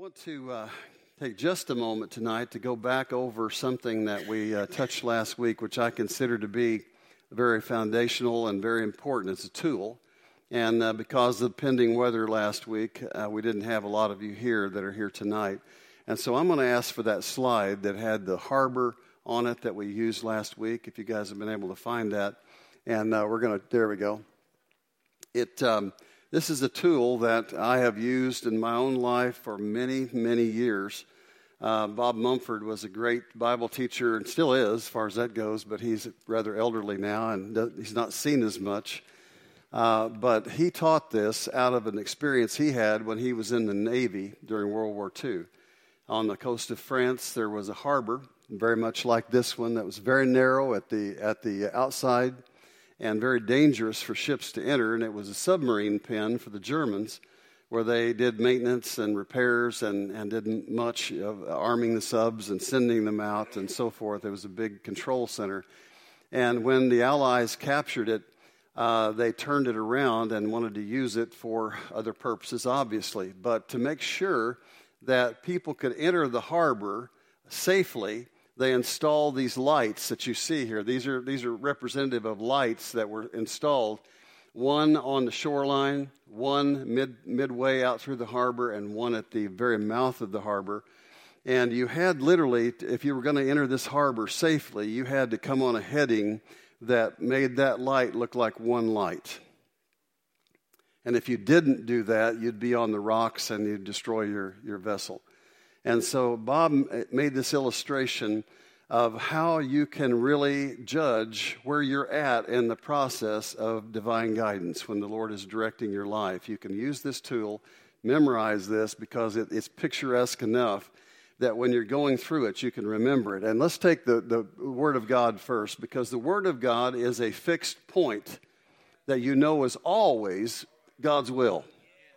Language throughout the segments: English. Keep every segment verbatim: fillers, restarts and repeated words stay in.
want to uh, take just a moment tonight to go back over something that we uh, touched last week, which I consider to be very foundational and very important. It's a tool. And uh, because of the pending weather last week, uh, we didn't have a lot of you here that are here tonight. And so I'm going to ask for that slide that had the harbor on it that we used last week, if you guys have been able to find that. And uh, we're going to, there we go. It... Um, This is a tool that I have used in my own life for many, many years. Uh, Bob Mumford was a great Bible teacher and still is, as far as that goes, but he's rather elderly now and he's not seen as much. Uh, but he taught this out of an experience he had when he was in the Navy during World War Two. On the coast of France, there was a harbor, very much like this one, that was very narrow at the at the outside, and very dangerous for ships to enter, and it was a submarine pen for the Germans where they did maintenance and repairs and, and did much of arming the subs and sending them out and so forth. It was a big control center. And when the Allies captured it, uh, they turned it around and wanted to use it for other purposes, obviously. But to make sure that people could enter the harbor safely, they installed these lights that you see here. These are these are representative of lights that were installed, one on the shoreline, one mid midway out through the harbor, and one at the very mouth of the harbor. And you had literally, if you were going to enter this harbor safely, you had to come on a heading that made that light look like one light. And if you didn't do that, you'd be on the rocks and you'd destroy your, your vessel. And so Bob made this illustration of how you can really judge where you're at in the process of divine guidance when the Lord is directing your life. You can use this tool, memorize this, because it, it's picturesque enough that when you're going through it, you can remember it. And let's take the, the Word of God first, because the Word of God is a fixed point that you know is always God's will.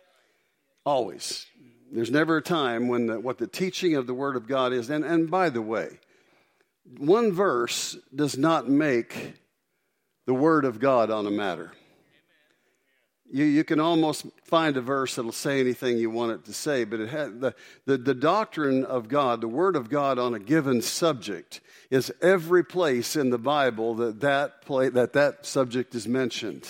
Always. There's never a time when the, what the teaching of the Word of God is. And, and by the way, one verse does not make the Word of God on a matter. You, you can almost find a verse that will say anything you want it to say, but it has, the, the, the doctrine of God, the Word of God on a given subject, is every place in the Bible that that, play, that, that subject is mentioned.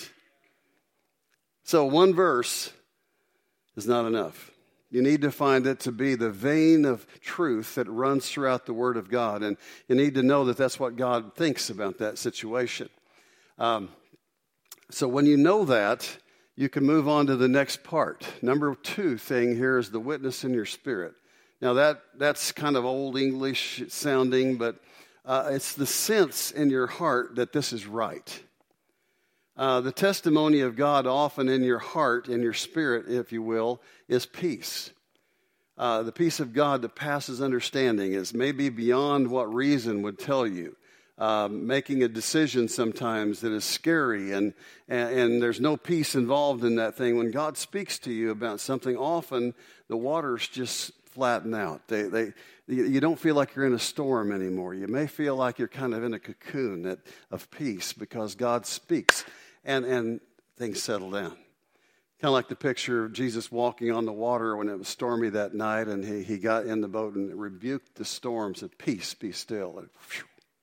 So one verse is not enough. You need to find it to be the vein of truth that runs throughout the Word of God. And you need to know that that's what God thinks about that situation. Um, so when you know that, you can move on to the next part. Number two thing here is the witness in your spirit. Now that that's kind of old English sounding, but uh, it's the sense in your heart that this is right. Uh, the testimony of God often in your heart, in your spirit, if you will, is peace. Uh, the peace of God that passes understanding is maybe beyond what reason would tell you. Uh, making a decision sometimes that is scary and, and, and there's no peace involved in that thing. When God speaks to you about something, often the waters just flatten out. They, they, you don't feel like you're in a storm anymore. You may feel like you're kind of in a cocoon that, of peace because God speaks. And, and things settle down. Kind of like the picture of Jesus walking on the water when it was stormy that night, and he, he got in the boat and rebuked the storm, said, "Peace, be still." And whew,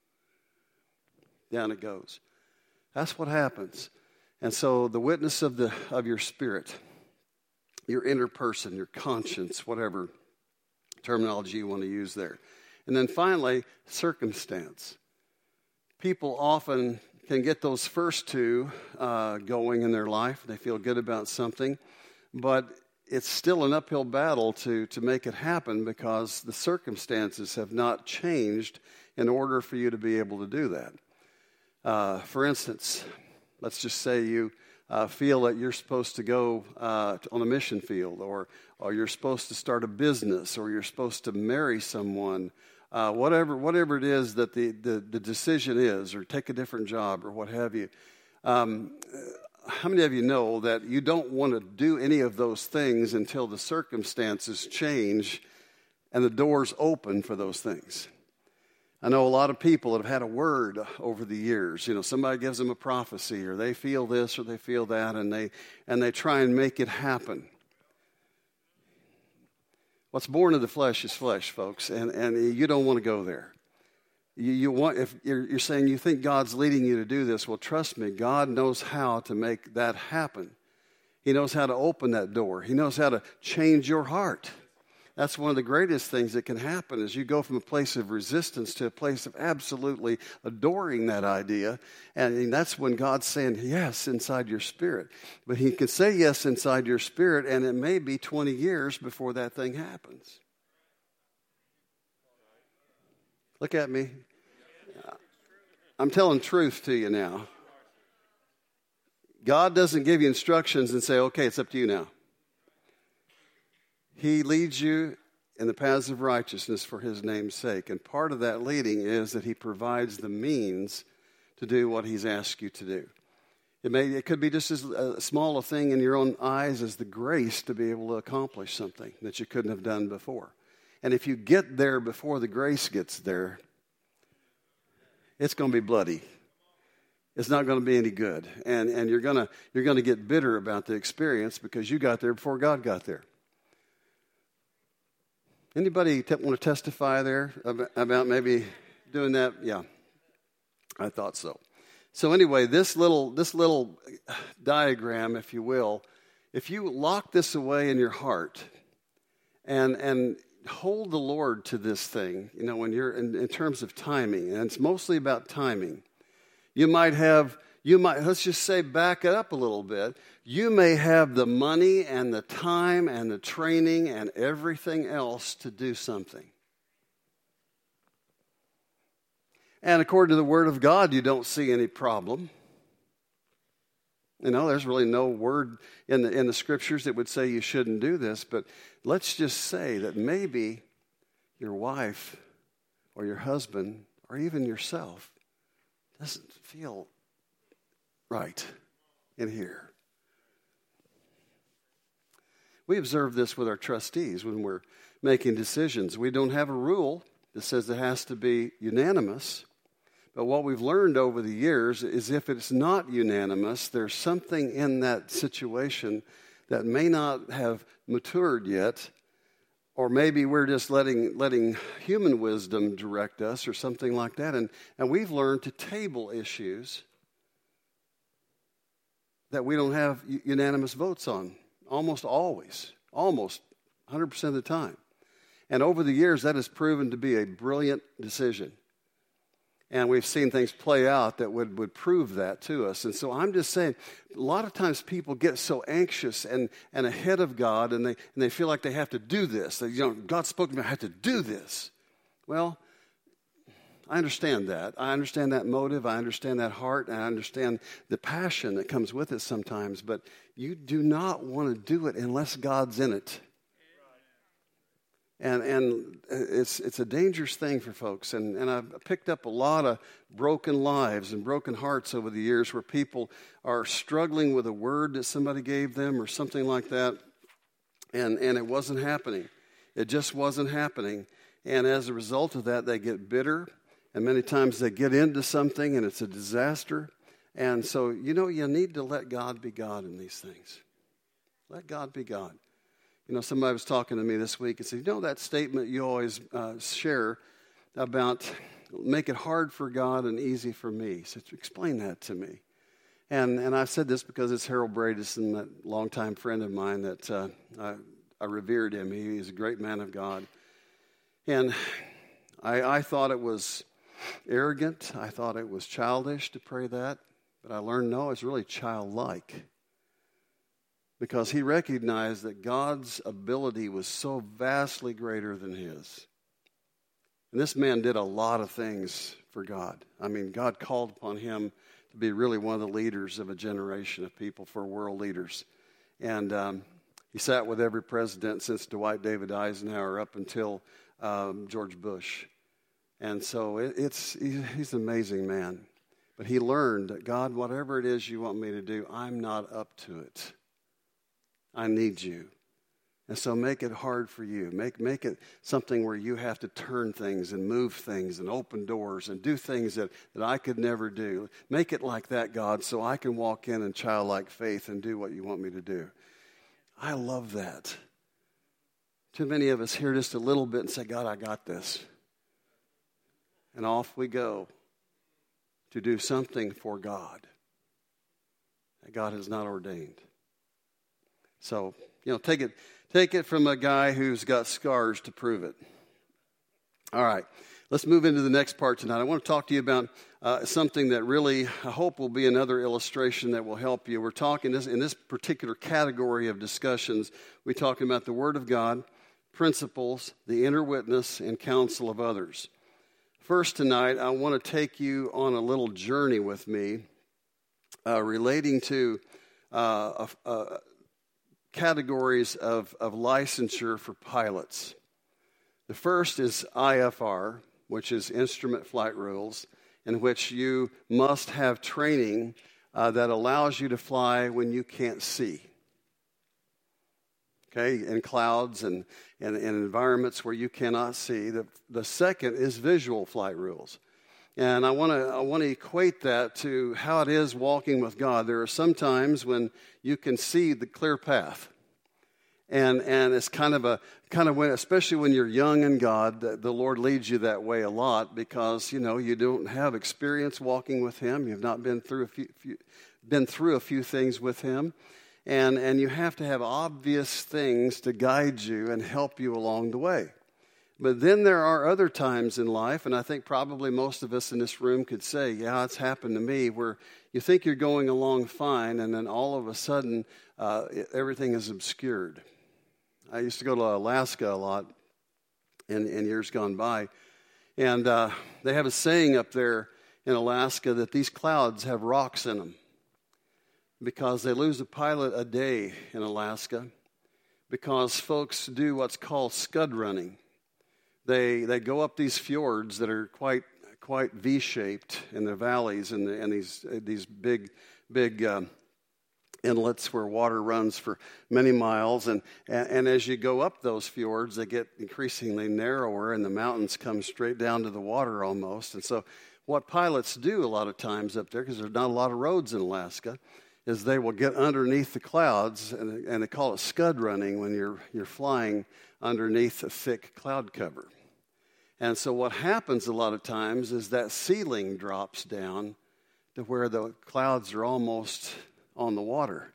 down it goes. That's what happens. And so the witness of the of your spirit, your inner person, your conscience, whatever terminology you want to use there. And then finally, circumstance. People often can get those first two uh, going in their life. They feel good about something, but it's still an uphill battle to, to make it happen because the circumstances have not changed in order for you to be able to do that. Uh, for instance, let's just say you uh, feel that you're supposed to go uh, on a mission field, or, or you're supposed to start a business, or you're supposed to marry someone. Uh, whatever whatever it is that the, the, the decision is, or take a different job, or what have you. Um, how many of you know that you don't want to do any of those things until the circumstances change and the doors open for those things? I know a lot of people that have had a word over the years. You know, somebody gives them a prophecy, or they feel this or they feel that, and they and they try and make it happen. What's born of the flesh is flesh, folks, and, and you don't want to go there. You, you want if you're, you're saying you think God's leading you to do this, well, trust me, God knows how to make that happen. He knows how to open that door. He knows how to change your heart. That's one of the greatest things that can happen is you go from a place of resistance to a place of absolutely adoring that idea. And that's when God's saying yes inside your spirit. But he can say yes inside your spirit, and it may be twenty years before that thing happens. Look at me. I'm telling truth to you now. God doesn't give you instructions and say, okay, it's up to you now. He leads you in the paths of righteousness for his name's sake. And part of that leading is that he provides the means to do what he's asked you to do. It may, it could be just as a small a thing in your own eyes as the grace to be able to accomplish something that you couldn't have done before. And if you get there before the grace gets there, it's going to be bloody. It's not going to be any good. And, and you're going to, you're going to get bitter about the experience because you got there before God got there. Anybody te- want to testify there about, about maybe doing that? Yeah, I thought so. So anyway, this little this little diagram, if you will, if you lock this away in your heart and and hold the Lord to this thing, you know, when you're in, in terms of timing, and it's mostly about timing. You might have, you might, let's just say back it up a little bit. You may have the money and the time and the training and everything else to do something. And according to the Word of God, you don't see any problem. You know, there's really no word in the, in the Scriptures that would say you shouldn't do this, but let's just say that maybe your wife or your husband or even yourself doesn't feel right in here. We observe this with our trustees when we're making decisions. We don't have a rule that says it has to be unanimous. But what we've learned over the years is if it's not unanimous, there's something in that situation that may not have matured yet, or maybe we're just letting letting human wisdom direct us or something like that. And, and we've learned to table issues that we don't have unanimous votes on, almost always, almost one hundred percent of the time. And over the years, that has proven to be a brilliant decision. And we've seen things play out that would, would prove that to us. And so I'm just saying, a lot of times people get so anxious and, and ahead of God, and they and they feel like they have to do this. That, you know, God spoke to me, I have to do this. Well, I understand that. I understand that motive. I understand that heart. And I understand the passion that comes with it sometimes. But you do not want to do it unless God's in it. And and it's it's a dangerous thing for folks. And, and I've picked up a lot of broken lives and broken hearts over the years where people are struggling with a word that somebody gave them or something like that. And, and it wasn't happening. It just wasn't happening. And as a result of that, they get bitter. And many times they get into something and it's a disaster. And so, you know, you need to let God be God in these things. Let God be God. You know, somebody was talking to me this week and said, you know that statement you always uh, share about make it hard for God and easy for me. So explain that to me. And and I said this because it's Harold Bradison, that longtime friend of mine that uh, I, I revered him. He is a great man of God. And I, I thought it was arrogant. I thought it was childish to pray that. But I learned, no, it's really childlike. Because he recognized that God's ability was so vastly greater than his. And this man did a lot of things for God. I mean, God called upon him to be really one of the leaders of a generation of people, for world leaders. And um, he sat with every president since Dwight David Eisenhower up until um, George Bush. And so it, it's he's an amazing man. But he learned that, God, whatever it is you want me to do, I'm not up to it. I need you. And so make it hard for you. Make make it something where you have to turn things and move things and open doors and do things that, that I could never do. Make it like that, God, so I can walk in in childlike faith and do what you want me to do. I love that. Too many of us hear just a little bit and say, God, I got this. And off we go to do something for God that God has not ordained. So, you know, take it, take it from a guy who's got scars to prove it. All right, let's move into the next part tonight. I want to talk to you about uh, something that really, I hope, will be another illustration that will help you. We're talking this, in this particular category of discussions, we're talking about the Word of God, principles, the inner witness, and counsel of others. First tonight, I want to take you on a little journey with me uh, relating to uh, uh, categories of, of licensure for pilots. The first is I F R, which is Instrument Flight Rules, in which you must have training uh, that allows you to fly when you can't see. Okay, in clouds and, and, and environments where you cannot see. The, the second is visual flight rules. And I want to I want to equate that to how it is walking with God. There are some times when you can see the clear path. And and it's kind of a kind of when, especially when you're young in God, the, the Lord leads you that way a lot because, you know, you don't have experience walking with Him. You've not been through a few, few been through a few things with Him. And and you have to have obvious things to guide you and help you along the way. But then there are other times in life, and I think probably most of us in this room could say, yeah, it's happened to me, where you think you're going along fine, and then all of a sudden, uh, everything is obscured. I used to go to Alaska a lot in, in years gone by, and uh, they have a saying up there in Alaska that these clouds have rocks in them, because they lose a pilot a day in Alaska because folks do what's called scud running. They they go up these fjords that are quite quite V-shaped in the valleys and, the, and these these big big um, inlets where water runs for many miles. And, and, and as you go up those fjords, they get increasingly narrower and the mountains come straight down to the water almost. And so what pilots do a lot of times up there, because there's not a lot of roads in Alaska, is they will get underneath the clouds, and, and they call it scud running when you're you're flying underneath a thick cloud cover. And so what happens a lot of times is that ceiling drops down to where the clouds are almost on the water.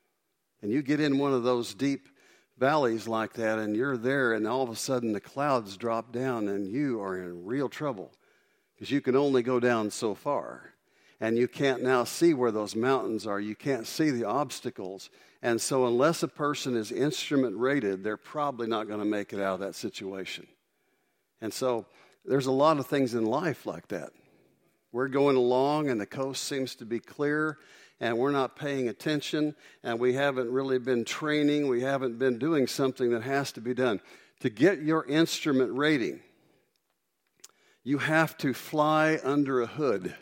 And you get in one of those deep valleys like that, and you're there, and all of a sudden the clouds drop down, and you are in real trouble because you can only go down so far. And you can't now see where those mountains are. You can't see the obstacles. And so unless a person is instrument rated, they're probably not going to make it out of that situation. And so there's a lot of things in life like that. We're going along and the coast seems to be clear and we're not paying attention and we haven't really been training. We haven't been doing something that has to be done. To get your instrument rating, you have to fly under a hood.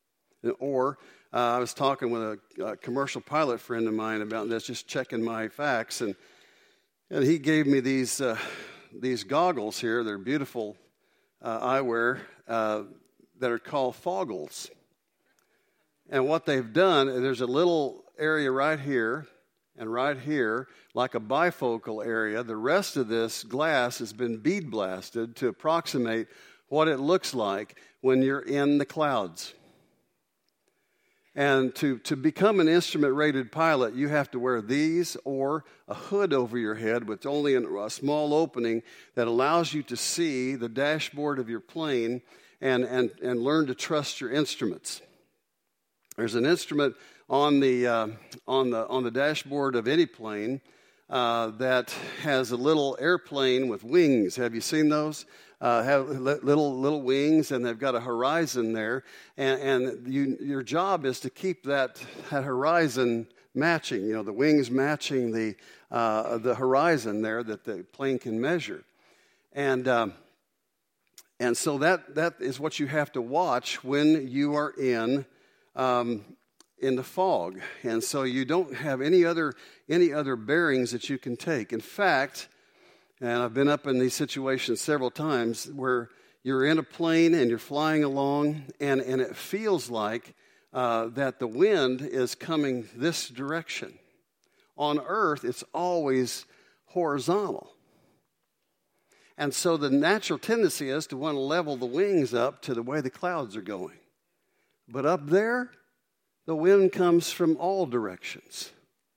Or uh, I was talking with a, a commercial pilot friend of mine about this, just checking my facts, and and he gave me these uh, these goggles here. They're beautiful uh, eyewear uh, that are called foggles. And what they've done, there's a little area right here and right here, like a bifocal area. The rest of this glass has been bead blasted to approximate what it looks like when you're in the clouds. And to, to become an instrument-rated pilot, you have to wear these or a hood over your head with only a small opening that allows you to see the dashboard of your plane and, and, and learn to trust your instruments. There's an instrument on the, uh, on the, on the dashboard of any plane uh, that has a little airplane with wings. Have you seen those? Uh, have little little wings, and they've got a horizon there, and, and you, your job is to keep that, that horizon matching. You know, the wings matching the uh, the horizon there that the plane can measure, and um, and so that that is what you have to watch when you are in um, in the fog, and so you don't have any other any other bearings that you can take. In fact. And I've been up in these situations several times where you're in a plane and you're flying along, and, and it feels like uh, that the wind is coming this direction. On Earth, it's always horizontal. And so the natural tendency is to want to level the wings up to the way the clouds are going. But up there, the wind comes from all directions.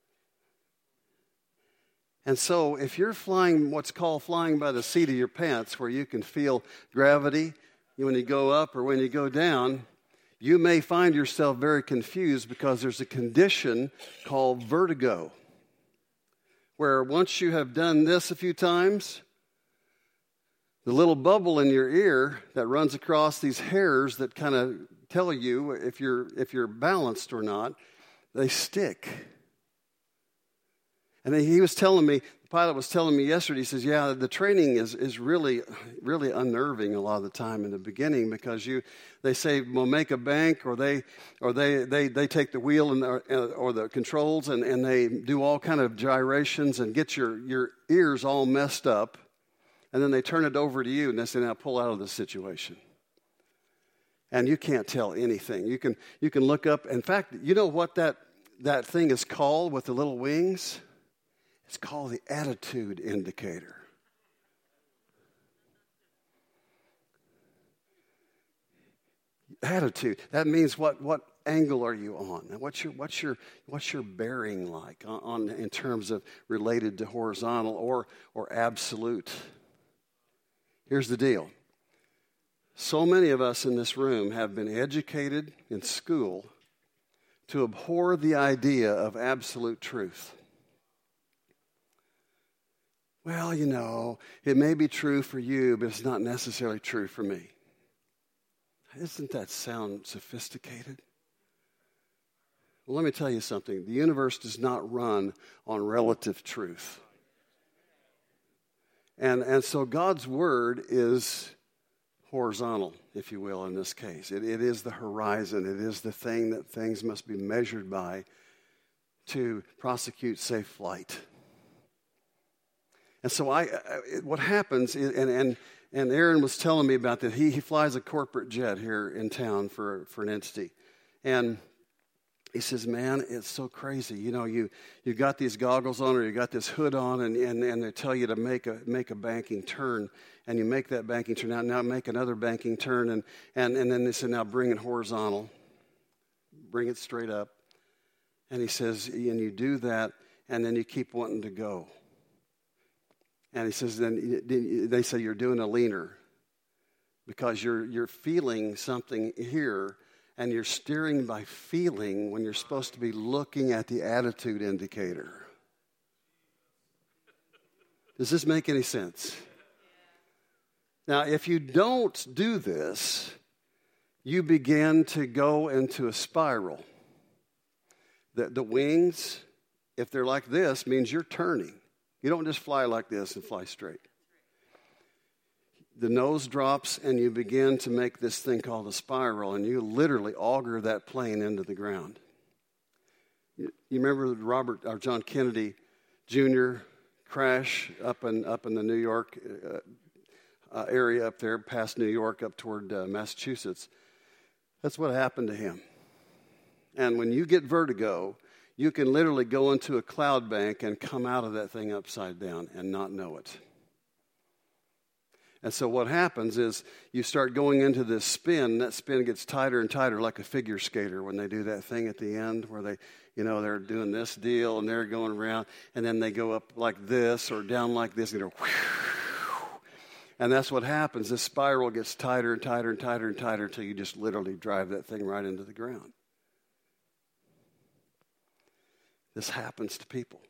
And so if you're flying what's called flying by the seat of your pants, where you can feel gravity when you go up or when you go down, you may find yourself very confused because there's a condition called vertigo, where once you have done this a few times, the little bubble in your ear that runs across these hairs that kind of tell you if you're if you're balanced or not, they stick. And then he was telling me, the pilot was telling me yesterday, he says, yeah, the training is, is really, really unnerving a lot of the time in the beginning, because you, they say, well, make a bank, or they, or they, they, they take the wheel and, or, or the controls and, and they do all kind of gyrations and get your, your ears all messed up. And then they turn it over to you and they say, now pull out of the situation. And you can't tell anything. You can, you can look up. In fact, you know what that, that thing is called with the little wings? It's called the attitude indicator. Attitude. That means what, what angle are you on? And what's your what's your what's your bearing like on, on in terms of related to horizontal or or absolute? Here's the deal. So many of us in this room have been educated in school to abhor the idea of absolute truth. Well, you know, it may be true for you, but it's not necessarily true for me. Doesn't that sound sophisticated? Well, let me tell you something. The universe does not run on relative truth. And, and so God's word is horizontal, if you will, in this case. It, it is the horizon. It is the thing that things must be measured by to prosecute safe flight. And so I, I what happens, is, and, and and Aaron was telling me about that. He he flies a corporate jet here in town for, for an entity. And he says, man, it's so crazy. You know, you you got these goggles on or you got this hood on, and, and, and they tell you to make a make a banking turn, and you make that banking turn. Now, now make another banking turn, and, and, and then they said, now bring it horizontal. Bring it straight up. And he says, and you do that, and then you keep wanting to go. And he says, then they say you're doing a leaner because you're you're feeling something here, and you're steering by feeling when you're supposed to be looking at the attitude indicator. Does this make any sense? Now, if you don't do this, you begin to go into a spiral. The, the wings, if they're like this, means you're turning. You don't just fly like this and fly straight. The nose drops and you begin to make this thing called a spiral, and you literally auger that plane into the ground. You, you remember Robert or John Kennedy Junior crash up in up in the New York uh, uh, area up there, past New York, up toward uh, Massachusetts. That's what happened to him. And when you get vertigo, you can literally go into a cloud bank and come out of that thing upside down and not know it. And so what happens is you start going into this spin. That spin gets tighter and tighter, like a figure skater when they do that thing at the end where they, you know, they're doing this deal and they're going around, and then they go up like this or down like this, and they go whew. And that's what happens. This spiral gets tighter and tighter and tighter and tighter until you just literally drive that thing right into the ground. This happens to people.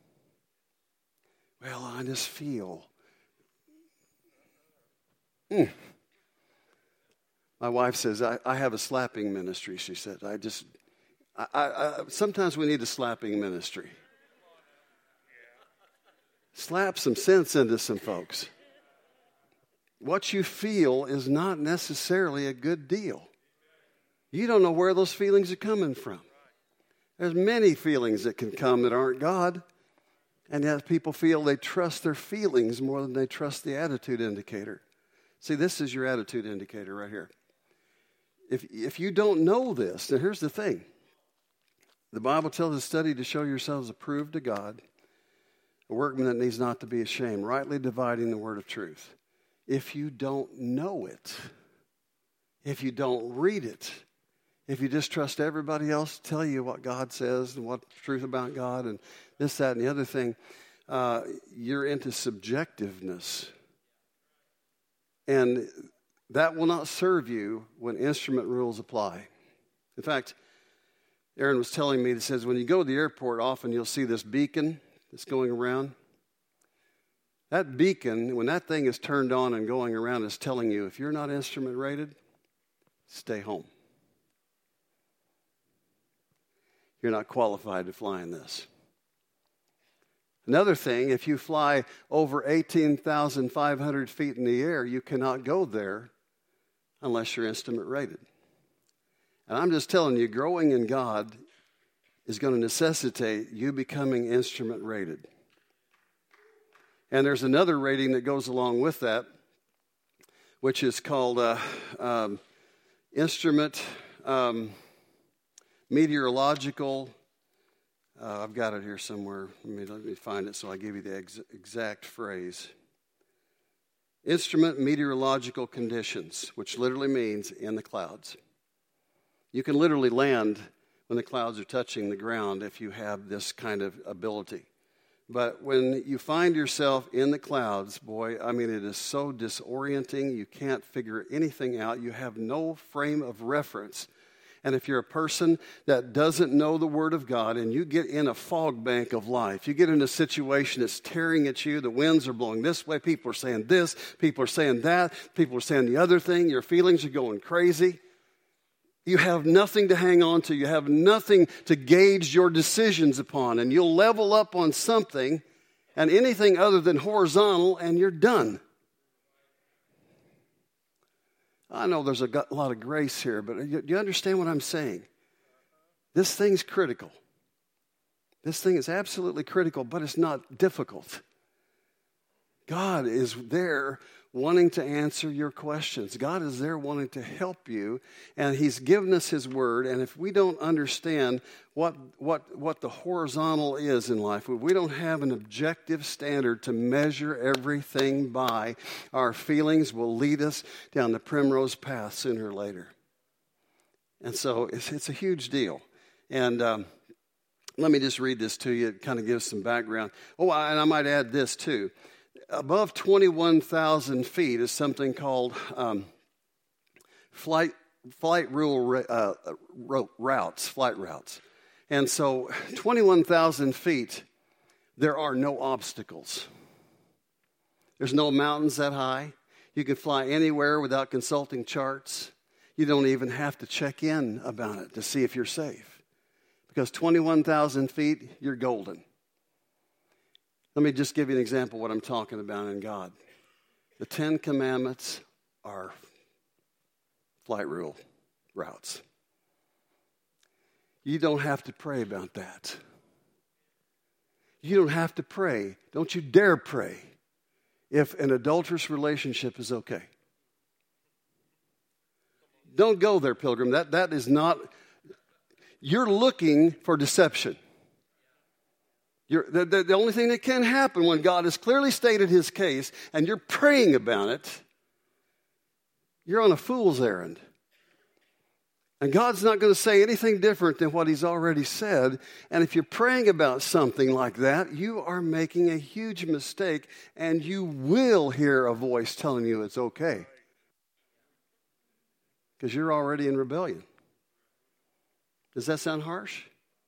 Well, I just feel. Mm. My wife says, I, I have a slapping ministry, she said. I just, I, I, I, sometimes we need a slapping ministry. Slap some sense into some folks. What you feel is not necessarily a good deal. You don't know where those feelings are coming from. There's many feelings that can come that aren't God. And yet people feel they trust their feelings more than they trust the attitude indicator. See, this is your attitude indicator right here. If if you don't know this, now here's the thing. The Bible tells us, study to show yourselves approved to God, a workman that needs not to be ashamed, rightly dividing the word of truth. if you don't know it, if you don't read it, if you just trust everybody else to tell you what God says and what's truth about God and this, that, and the other thing, uh, you're into subjectiveness. And that will not serve you when instrument rules apply. In fact, Aaron was telling me, he says, when you go to the airport, often you'll see this beacon that's going around. That beacon, when that thing is turned on and going around, is telling you, if you're not instrument rated, stay home. You're not qualified to fly in this. Another thing, if you fly over eighteen thousand five hundred feet in the air, you cannot go there unless you're instrument rated. And I'm just telling you, growing in God is going to necessitate you becoming instrument rated. And there's another rating that goes along with that, which is called uh, um, instrument um, meteorological. Uh, I've got it here somewhere. Let me, let me find it so I give you the ex- exact phrase. Instrument meteorological conditions, which literally means in the clouds. You can literally land when the clouds are touching the ground if you have this kind of ability. But when you find yourself in the clouds, boy, I mean, it is so disorienting. You can't figure anything out. You have no frame of reference. And if you're a person that doesn't know the Word of God and you get in a fog bank of life, you get in a situation that's tearing at you, the winds are blowing this way, people are saying this, people are saying that, people are saying the other thing, your feelings are going crazy. You have nothing to hang on to. You have nothing to gauge your decisions upon. And you'll level up on something and anything other than horizontal and you're done. I know there's a lot of grace here, but do you understand what I'm saying? This thing's critical. This thing is absolutely critical, but it's not difficult. God is there wanting to answer your questions. God is there wanting to help you, and He's given us His Word, and if we don't understand what, what, what the horizontal is in life, if we don't have an objective standard to measure everything by, our feelings will lead us down the primrose path sooner or later. And so it's, it's a huge deal. And um, let me just read this to you. It kind of gives some background. Oh, and I might add this too. Above twenty-one thousand feet is something called um, flight flight rule uh, routes, flight routes. And so twenty-one thousand feet, there are no obstacles. There's no mountains that high. You can fly anywhere without consulting charts. You don't even have to check in about it to see if you're safe. Because twenty-one thousand feet, you're golden. Let me just give you an example of what I'm talking about in God. The Ten Commandments are flight rule routes. You don't have to pray about that. You don't have to pray. Don't you dare pray if an adulterous relationship is okay. Don't go there, pilgrim. That, that is not, you're looking for deception. You're, the, the, the only thing that can happen when God has clearly stated His case and you're praying about it, you're on a fool's errand. And God's not going to say anything different than what He's already said. And if you're praying about something like that, you are making a huge mistake, and you will hear a voice telling you it's okay. Because you're already in rebellion. Does that sound harsh?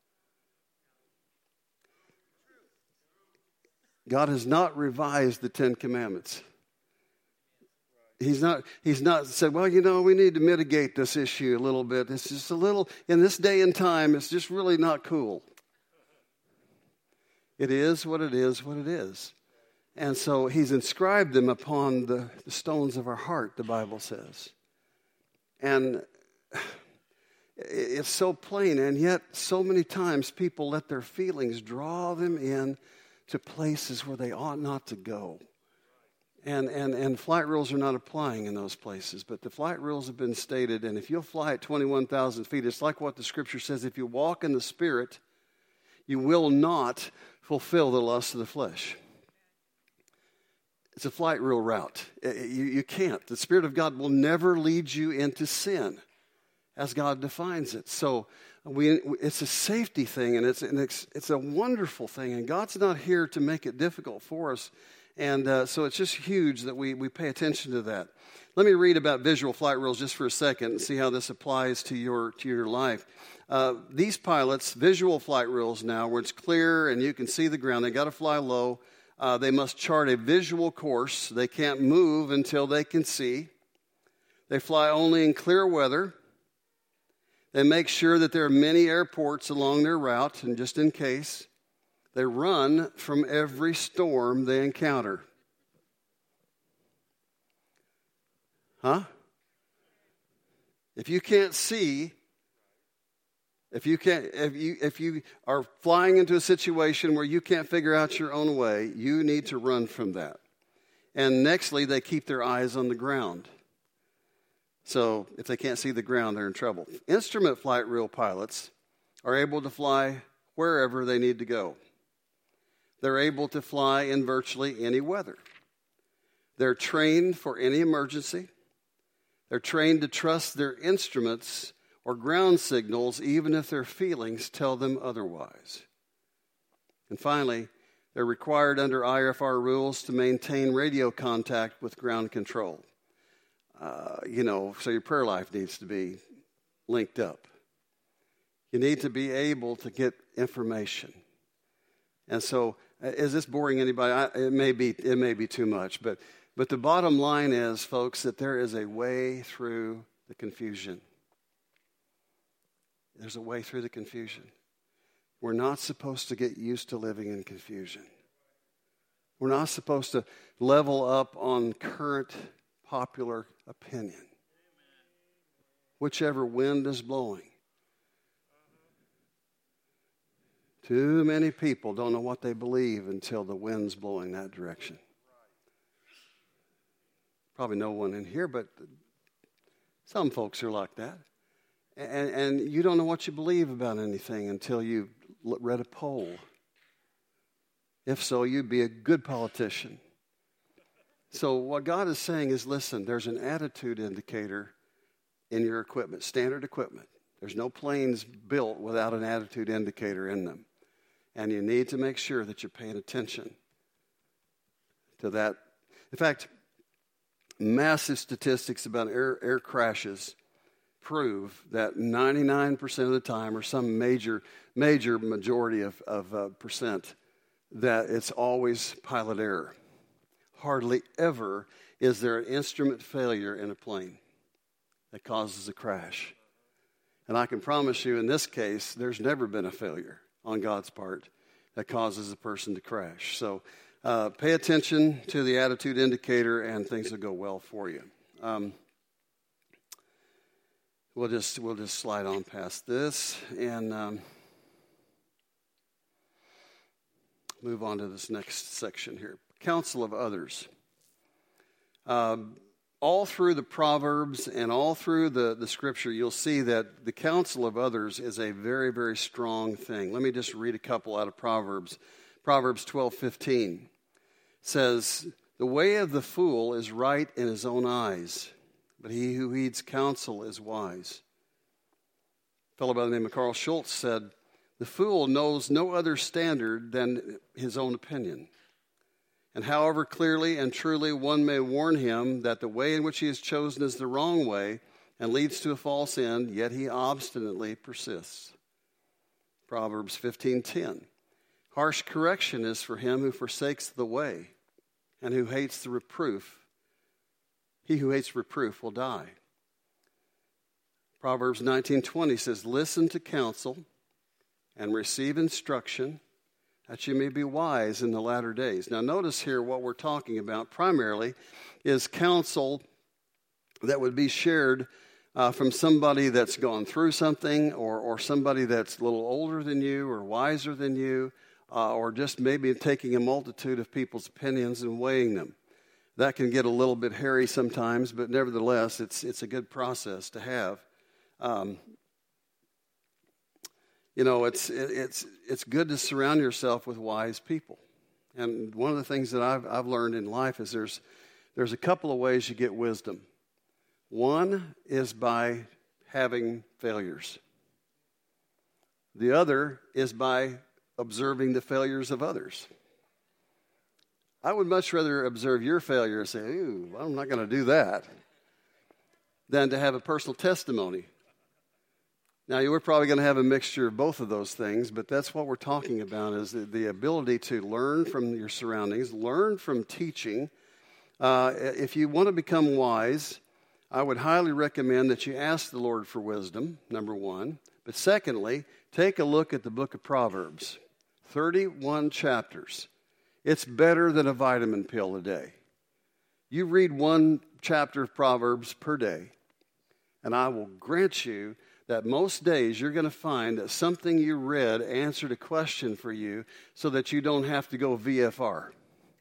God has not revised the Ten Commandments. He's not, he's not said, well, you know, we need to mitigate this issue a little bit. It's just a little, in this day and time, it's just really not cool. It is what it is, what it is. And so He's inscribed them upon the, the stones of our heart, the Bible says. And it's so plain, and yet so many times people let their feelings draw them in to places where they ought not to go. And, and, and flight rules are not applying in those places, but the flight rules have been stated, and if you'll fly at twenty-one thousand feet, it's like what the Scripture says, if you walk in the Spirit, you will not fulfill the lust of the flesh. It's a flight rule route. You, you can't. The Spirit of God will never lead you into sin as God defines it. So we, it's a safety thing, and it's, and it's, it's a wonderful thing, and God's not here to make it difficult for us. And uh, so it's just huge that we, we pay attention to that. Let me read about visual flight rules just for a second and see how this applies to your, to your life. Uh, these pilots, visual flight rules now, where it's clear and you can see the ground, they got to fly low. Uh, they must chart a visual course. They can't move until they can see. They fly only in clear weather. They make sure that there are many airports along their route, and just in case, they run from every storm they encounter. Huh? If you can't see, If you can't, if you if you are flying into a situation where you can't figure out your own way, you need to run from that. And nextly, they keep their eyes on the ground. So if they can't see the ground, they're in trouble. Instrument flight rule pilots are able to fly wherever they need to go. They're able to fly in virtually any weather. They're trained for any emergency. They're trained to trust their instruments or ground signals, even if their feelings tell them otherwise. And finally, they're required under I F R rules to maintain radio contact with ground control. Uh, you know, so your prayer life needs to be linked up. You need to be able to get information. And so, is this boring anybody? I, it may be. It may be too much, but but the bottom line is, folks, that there is a way through the confusion. There's a way through the confusion. We're not supposed to get used to living in confusion. We're not supposed to level up on current popular opinion. Whichever wind is blowing. Too many people don't know what they believe until the wind's blowing that direction. Probably no one in here, but some folks are like that. And, and you don't know what you believe about anything until you've read a poll. If so, you'd be a good politician. So what God is saying is, listen, there's an attitude indicator in your equipment, standard equipment. There's no planes built without an attitude indicator in them. And you need to make sure that you're paying attention to that. In fact, massive statistics about air, air crashes prove that ninety-nine percent of the time, or some major major majority of, of uh, percent, that it's always pilot error. Hardly ever is there an instrument failure in a plane that causes a crash. And I can promise you, in this case, there's never been a failure on God's part that causes a person to crash. So uh, pay attention to the attitude indicator, and things will go well for you. Um, We'll just we'll just slide on past this and um, move on to this next section here. Counsel of others. Uh, all through the Proverbs and all through the, the Scripture, you'll see that the counsel of others is a very, very strong thing. Let me just read a couple out of Proverbs. Proverbs twelve fifteen says, "The way of the fool is right in his own eyes, but he who heeds counsel is wise." A fellow by the name of Carl Schultz said, "The fool knows no other standard than his own opinion. And however clearly and truly one may warn him that the way in which he has chosen is the wrong way and leads to a false end, yet he obstinately persists." Proverbs fifteen ten, "Harsh correction is for him who forsakes the way, and who hates the reproof. He who hates reproof will die." Proverbs nineteen twenty says, "Listen to counsel and receive instruction, that you may be wise in the latter days." Now notice here what we're talking about primarily is counsel that would be shared uh, from somebody that's gone through something, or, or somebody that's a little older than you or wiser than you, uh, or just maybe taking a multitude of people's opinions and weighing them. That can get a little bit hairy sometimes, but nevertheless, it's it's a good process to have. Um, you know, it's it, it's it's good to surround yourself with wise people. And one of the things that I've, I've learned in life is there's, there's a couple of ways you get wisdom. One is by having failures. The other is by observing the failures of others. I would much rather observe your failure and say, ooh, I'm not going to do that, than to have a personal testimony. Now, you're probably going to have a mixture of both of those things, but that's what we're talking about, is the, the ability to learn from your surroundings, learn from teaching. Uh, if you want to become wise, I would highly recommend that you ask the Lord for wisdom, number one. But secondly, take a look at the book of Proverbs, thirty-one chapters. It's better than a vitamin pill a day. You read one chapter of Proverbs per day, and I will grant you that most days you're going to find that something you read answered a question for you so that you don't have to go V F R.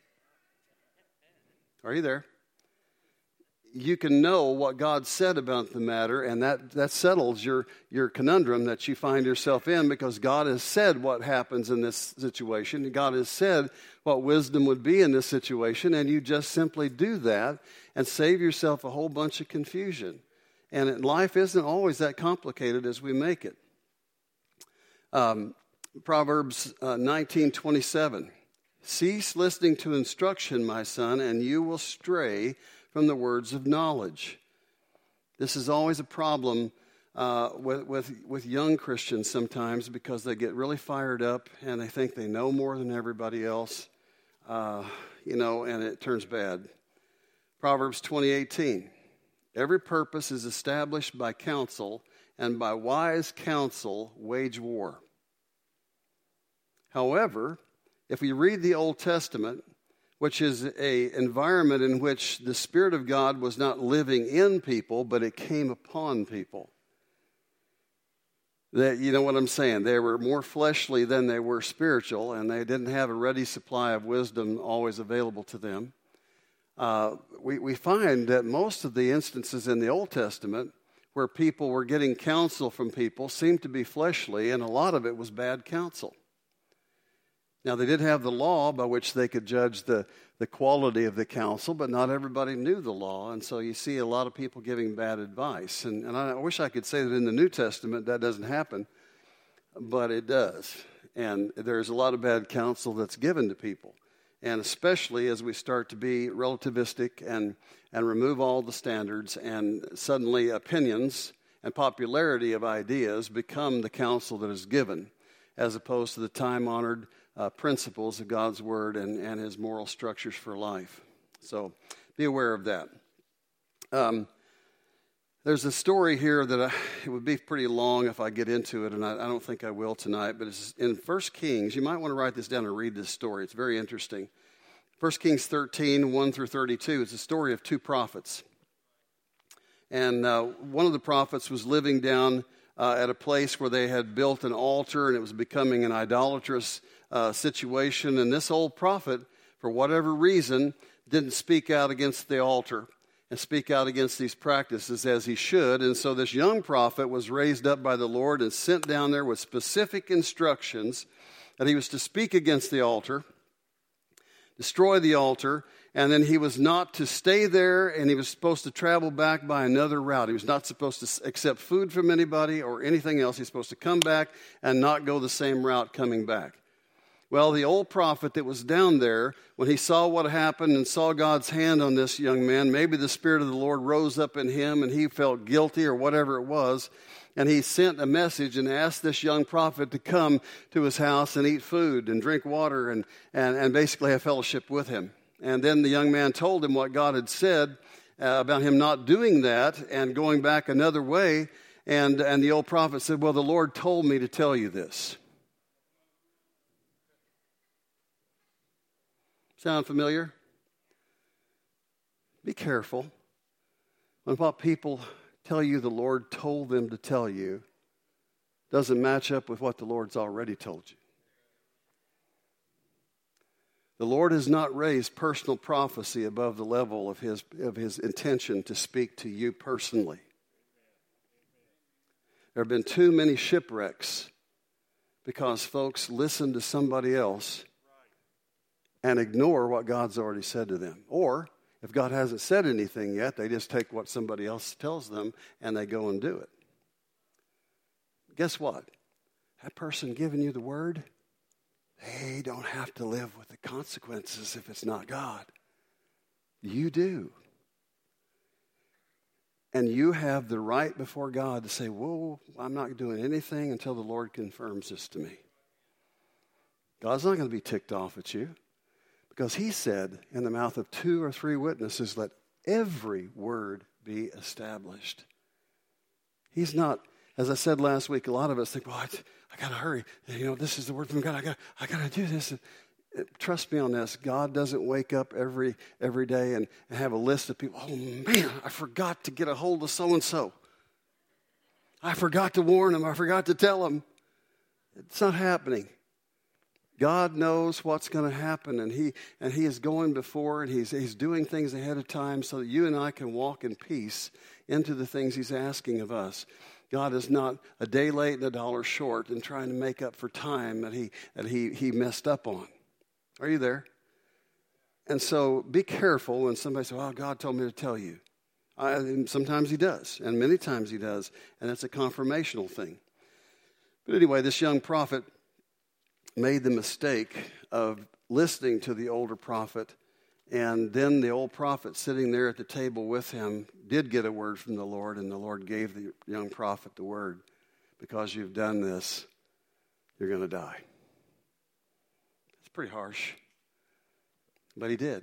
Are you there? You can know what God said about the matter, and that, that settles your, your conundrum that you find yourself in, because God has said what happens in this situation. God has said what wisdom would be in this situation, and you just simply do that and save yourself a whole bunch of confusion. And life isn't always that complicated as we make it. Um, Proverbs uh, nineteen twenty-seven. Cease listening to instruction, my son, and you will stray from the words of knowledge. This is always a problem uh, with, with, with young Christians sometimes, because they get really fired up and they think they know more than everybody else, uh, you know, and it turns bad. Proverbs twenty eighteen. Every purpose is established by counsel, and by wise counsel wage war. However, if we read the Old Testament, which is an environment in which the Spirit of God was not living in people, but it came upon people. That, you know what I'm saying? They were more fleshly than they were spiritual, and they didn't have a ready supply of wisdom always available to them. Uh, we, we find that most of the instances in the Old Testament where people were getting counsel from people seemed to be fleshly, and a lot of it was bad counsel. Now, they did have the law by which they could judge the, the quality of the counsel, but not everybody knew the law, and so you see a lot of people giving bad advice. And, and I wish I could say that in the New Testament that doesn't happen, but it does. And there's a lot of bad counsel that's given to people. And especially as we start to be relativistic and, and remove all the standards, and suddenly opinions and popularity of ideas become the counsel that is given, as opposed to the time-honored uh, principles of God's Word and, and His moral structures for life. So be aware of that. Um, there's a story here that I, it would be pretty long if I get into it, and I, I don't think I will tonight, but it's in First Kings. You might want to write this down and read this story. It's very interesting. First Kings thirteen, one through thirty-two. It's a story of two prophets. And uh, one of the prophets was living down uh, at a place where they had built an altar, and it was becoming an idolatrous uh, situation. And this old prophet, for whatever reason, didn't speak out against the altar and speak out against these practices as he should. And so this young prophet was raised up by the Lord and sent down there with specific instructions that he was to speak against the altar, destroy the altar, and then he was not to stay there, and he was supposed to travel back by another route. He was not supposed to accept food from anybody or anything else. He's supposed to come back and not go the same route coming back. Well, the old prophet that was down there, when he saw what happened and saw God's hand on this young man, maybe the Spirit of the Lord rose up in him and he felt guilty or whatever it was, and he sent a message and asked this young prophet to come to his house and eat food and drink water and, and, and basically have fellowship with him. And then the young man told him what God had said uh, about him not doing that and going back another way. And, and the old prophet said, well, the Lord told me to tell you this. Sound familiar? Be careful when what people tell you the Lord told them to tell you doesn't match up with what the Lord's already told you. The Lord has not raised personal prophecy above the level of his, of his intention to speak to you personally. There have been too many shipwrecks because folks listened to somebody else and ignore what God's already said to them. Or, if God hasn't said anything yet, they just take what somebody else tells them and they go and do it. Guess what? That person giving you the word, they don't have to live with the consequences if it's not God. You do. And you have the right before God to say, whoa, I'm not doing anything until the Lord confirms this to me. God's not going to be ticked off at you, because he said in the mouth of two or three witnesses, let every word be established. He's not, as I said last week, a lot of us think, well, I, I got to hurry. You know, this is the word from God. I got I got to do this. And, trust me on this. God doesn't wake up every every day and, and have a list of people. Oh, man, I forgot to get a hold of so-and-so. I forgot to warn them. I forgot to tell them. It's not happening. God knows what's going to happen, and he and he is going before, and he's, he's doing things ahead of time so that you and I can walk in peace into the things he's asking of us. God is not a day late and a dollar short in trying to make up for time that he that he he messed up on. Are you there? And so be careful when somebody says, oh, God told me to tell you. I, and sometimes he does, and many times he does, and it's a confirmational thing. But anyway, this young prophet made the mistake of listening to the older prophet, and then the old prophet sitting there at the table with him did get a word from the Lord, and the Lord gave the young prophet the word. Because you've done this, you're going to die. Pretty harsh. But he did.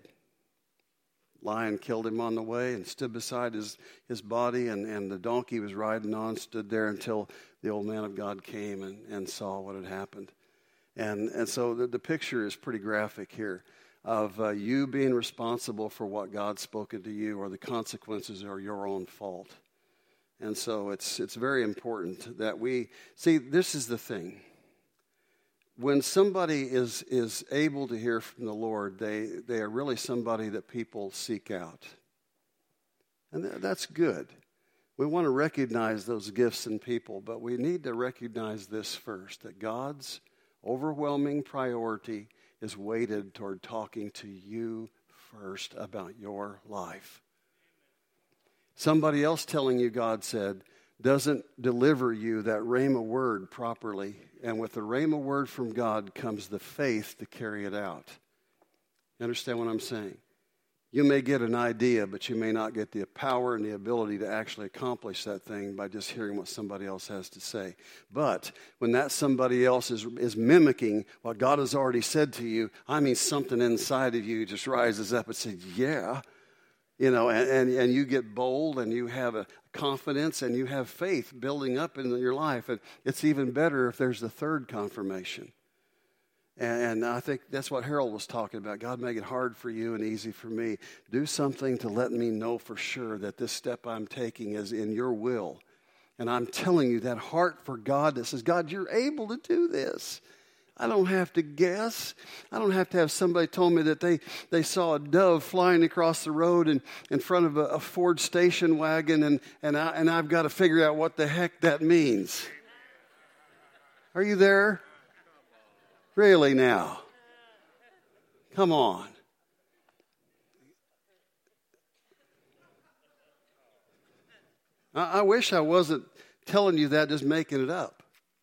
Lion killed him on the way and stood beside his, his body, and, and the donkey he was riding on stood there until the old man of God came and, and saw what had happened. And, and so the, the picture is pretty graphic here of uh, you being responsible for what God's spoken to you, or the consequences are your own fault. And so it's it's very important that we, see, this is the thing. When somebody is is able to hear from the Lord, they, they are really somebody that people seek out. And th- that's good. We want to recognize those gifts in people, but we need to recognize this first, that God's overwhelming priority is weighted toward talking to you first about your life. Somebody else telling you God said doesn't deliver you that rhema word properly. And with the rhema word from God comes the faith to carry it out. You understand what I'm saying? You may get an idea, but you may not get the power and the ability to actually accomplish that thing by just hearing what somebody else has to say. But when that somebody else is, is mimicking what God has already said to you, I mean, something inside of you just rises up and says, yeah. You know, and, and, and you get bold, and you have a confidence, and you have faith building up in your life. And it's even better if there's the third confirmation. And, and I think that's what Harold was talking about. God, make it hard for you and easy for me. Do something to let me know for sure that this step I'm taking is in your will. And I'm telling you, that heart for God that says, God, you're able to do this. I don't have to guess. I don't have to have somebody told me that they, they saw a dove flying across the road in, in front of a, a Ford station wagon, and, and, I, and I've got to figure out what the heck that means. Are you there? Really now? Come on. I, I wish I wasn't telling you that, just making it up.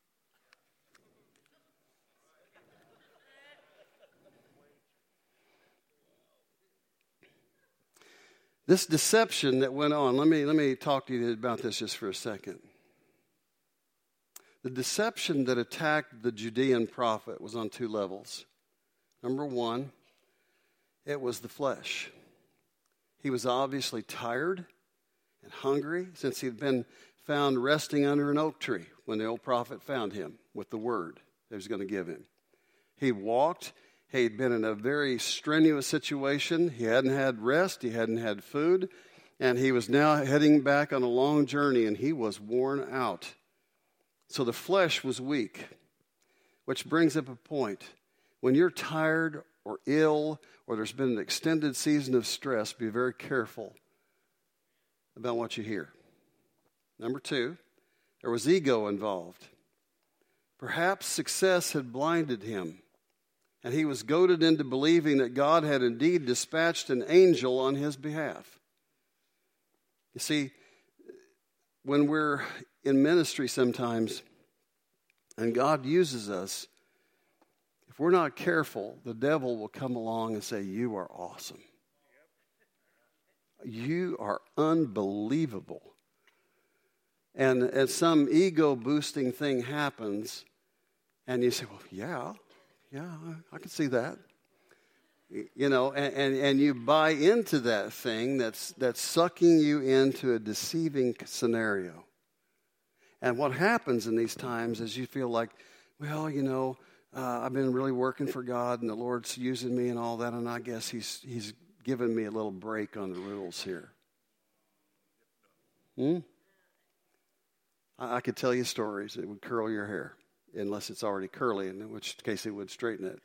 This deception that went on, let me, let me talk to you about this just for a second. The deception that attacked the Judean prophet was on two levels. Number one, it was the flesh. He was obviously tired and hungry since he had been found resting under an oak tree when the old prophet found him with the word that he was going to give him. He walked. He'd been in a very strenuous situation. He hadn't had rest. He hadn't had food. And he was now heading back on a long journey, and he was worn out. So the flesh was weak, which brings up a point. When you're tired or ill, or there's been an extended season of stress, be very careful about what you hear. Number two, there was ego involved. Perhaps success had blinded him. And he was goaded into believing that God had indeed dispatched an angel on his behalf. You see, when we're in ministry sometimes, and God uses us, if we're not careful, the devil will come along and say, you are awesome. You are unbelievable. And, and some ego-boosting thing happens, and you say, well, yeah, yeah, I, I can see that. You know, and, and, and you buy into that thing that's, that's sucking you into a deceiving scenario. And what happens in these times is you feel like, well, you know, uh, I've been really working for God, and the Lord's using me and all that, and I guess he's he's given me a little break on the rules here. Hmm? I, I could tell you stories that would curl your hair, unless it's already curly, in which case it would straighten it.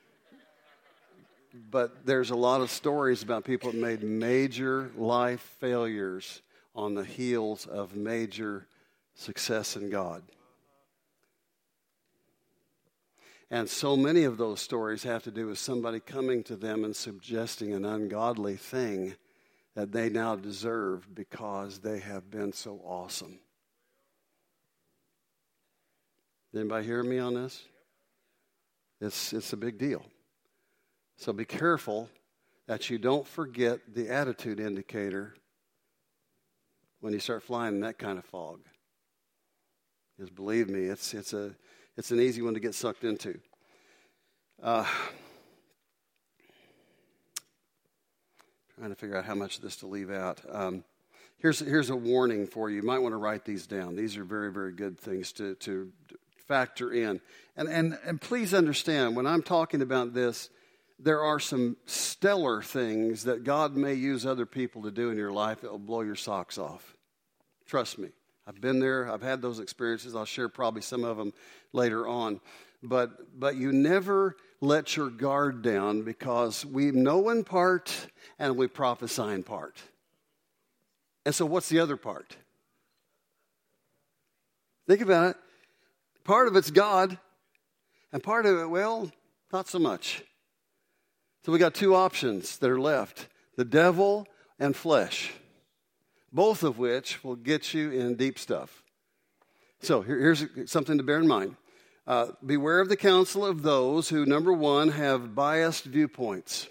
But there's a lot of stories about people that made major life failures on the heels of major success in God. And so many of those stories have to do with somebody coming to them and suggesting an ungodly thing that they now deserve because they have been so awesome. Did anybody hear me on this? It's, it's a big deal. So be careful that you don't forget the attitude indicator when you start flying in that kind of fog. Because believe me, it's it's a it's an easy one to get sucked into. Uh, trying to figure out how much of this to leave out. Um, here's here's a warning for you. You might want to write these down. These are very, very good things to to factor in. And and and please understand, when I'm talking about this, there are some stellar things that God may use other people to do in your life that will blow your socks off. Trust me. I've been there. I've had those experiences. I'll share probably some of them later on. But but you never let your guard down, because we know in part and we prophesy in part. And so what's the other part? Think about it. Part of it's God, and part of it, well, not so much. So we got two options that are left: the devil and flesh, both of which will get you in deep stuff. So here, here's something to bear in mind. Uh, beware of the counsel of those who, number one, have biased viewpoints.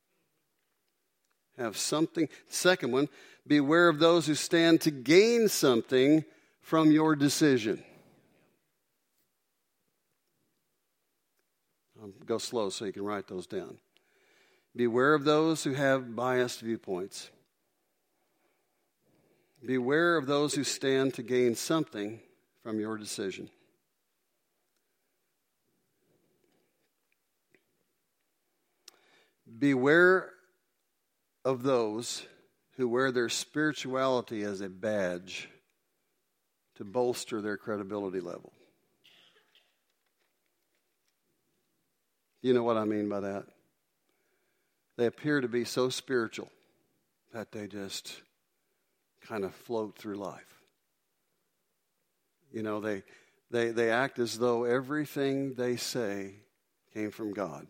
Have something. Second one, beware of those who stand to gain something from your decision. I'll go slow so you can write those down. Beware of those who have biased viewpoints. Beware of those who stand to gain something from your decision. Beware of those who wear their spirituality as a badge to bolster their credibility level. You know what I mean by that? They appear to be so spiritual that they just kind of float through life. You know, they they they act as though everything they say came from God.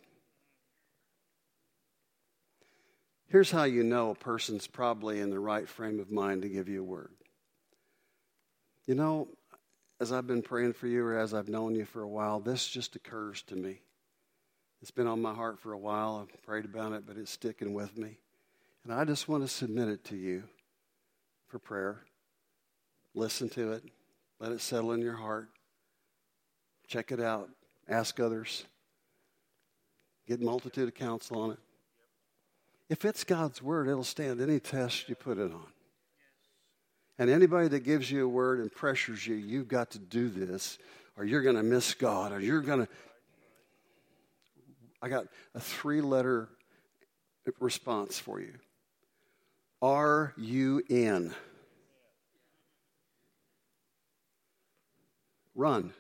Here's how you know a person's probably in the right frame of mind to give you a word. You know, as I've been praying for you, or as I've known you for a while, this just occurs to me. It's been on my heart for a while. I've prayed about it, but it's sticking with me. And I just want to submit it to you for prayer. Listen to it. Let it settle in your heart. Check it out. Ask others. Get a multitude of counsel on it. If it's God's word, it'll stand any test you put it on. And anybody that gives you a word and pressures you, you've got to do this, or you're going to miss God, or you're going to... I got a three-letter response for you. Are you in? Run.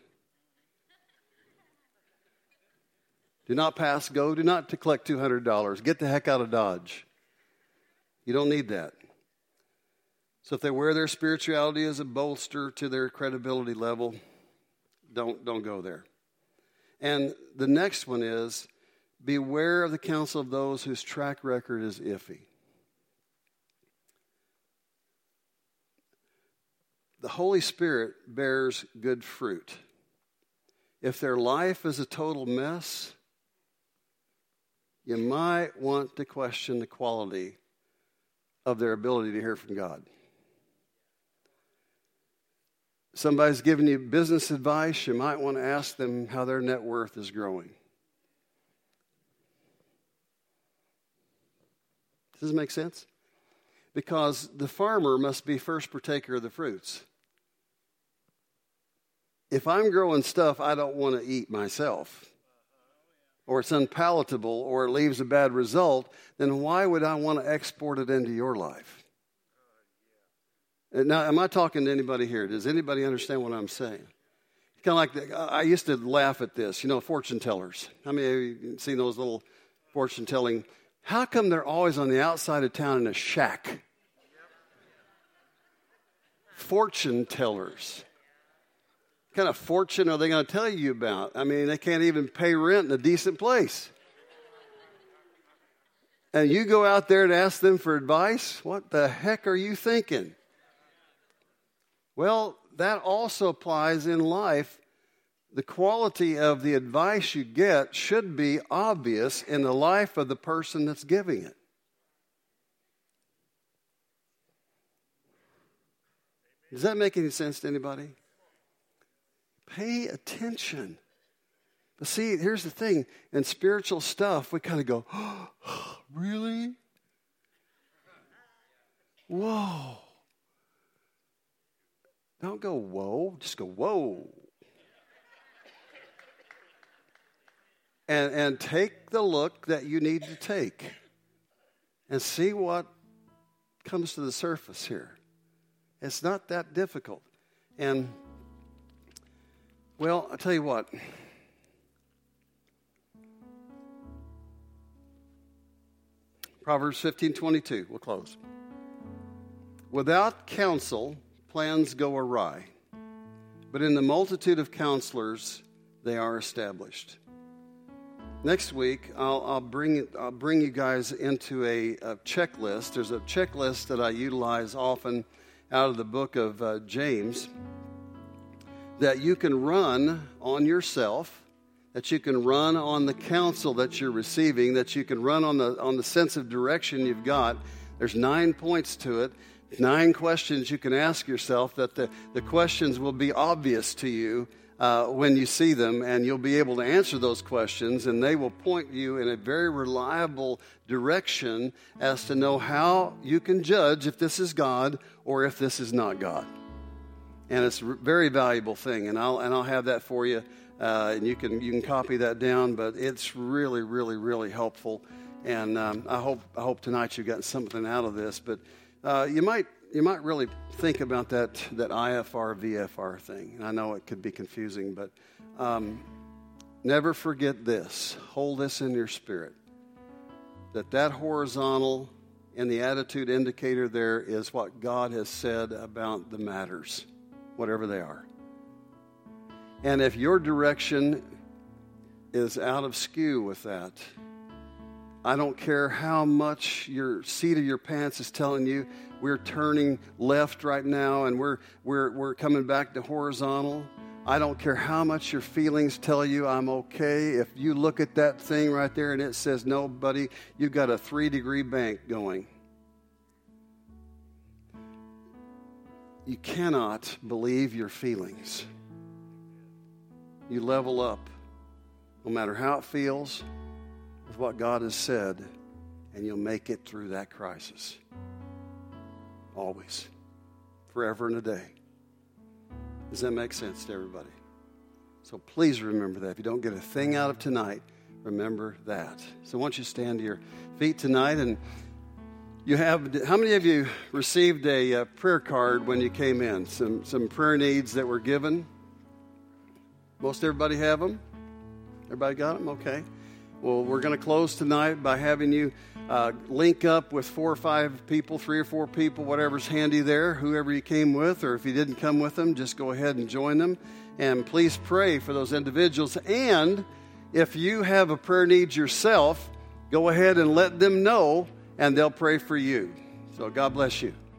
Do not pass go. Do not to collect two hundred dollars. Get the heck out of Dodge. You don't need that. So if they wear their spirituality as a bolster to their credibility level, don't, don't go there. And the next one is, beware of the counsel of those whose track record is iffy. The Holy Spirit bears good fruit. If their life is a total mess, you might want to question the quality of their ability to hear from God. Somebody's giving you business advice, you might want to ask them how their net worth is growing. Does this make sense? Because the farmer must be first partaker of the fruits. If I'm growing stuff I don't want to eat myself, or it's unpalatable, or it leaves a bad result, then why would I want to export it into your life? Now, am I talking to anybody here? Does anybody understand what I'm saying? Kind of like, the, I used to laugh at this, you know, fortune tellers. How many of you seen those little fortune telling? How come they're always on the outside of town in a shack? Fortune tellers. What kind of fortune are they going to tell you about? I mean, they can't even pay rent in a decent place. And you go out there and ask them for advice? What the heck are you thinking? Well, that also applies in life. The quality of the advice you get should be obvious in the life of the person that's giving it. Does that make any sense to anybody? Pay attention. But see, here's the thing. In spiritual stuff, we kind of go, oh, really? Whoa. Don't go, whoa. Just go, whoa. And, and take the look that you need to take. And see what comes to the surface here. It's not that difficult. And well, I'll tell you what. Proverbs fifteen twenty-two, we'll close. Without counsel, plans go awry, but in the multitude of counselors, they are established. Next week, I'll, I'll bring it, I'll bring you guys into a, a checklist. There's a checklist that I utilize often out of the book of uh, James, that you can run on yourself, that you can run on the counsel that you're receiving, that you can run on the on the sense of direction you've got. There's nine points to it, nine questions you can ask yourself that the, the questions will be obvious to you uh, when you see them, and you'll be able to answer those questions, and they will point you in a very reliable direction as to know how you can judge if this is God or if this is not God. And it's a very valuable thing, and I'll and I'll have that for you, uh, and you can you can copy that down. But it's really, really, really helpful, and um, I hope I hope tonight you got something out of this. But uh, you might you might really think about that that I F R V F R thing. And I know it could be confusing, but um, never forget this. Hold this in your spirit. That that horizontal and the attitude indicator there is what God has said about the matters, whatever they are. And if your direction is out of skew with that, I don't care how much your seat of your pants is telling you we're turning left right now and we're we're we're coming back to horizontal. I don't care how much your feelings tell you I'm okay. If you look at that thing right there and it says, no, buddy, you've got a three-degree bank going. You cannot believe your feelings. You level up, no matter how it feels, with what God has said, and you'll make it through that crisis. Always. Forever and a day. Does that make sense to everybody? So please remember that. If you don't get a thing out of tonight, remember that. So I want you to stand to your feet tonight, and you have, how many of you received a uh, prayer card when you came in? Some some prayer needs that were given? Most everybody have them? Everybody got them? Okay. Well, we're going to close tonight by having you uh, link up with four or five people, three or four people, whatever's handy there, whoever you came with, or if you didn't come with them, just go ahead and join them. And please pray for those individuals. And if you have a prayer need yourself, go ahead and let them know, and they'll pray for you. So God bless you.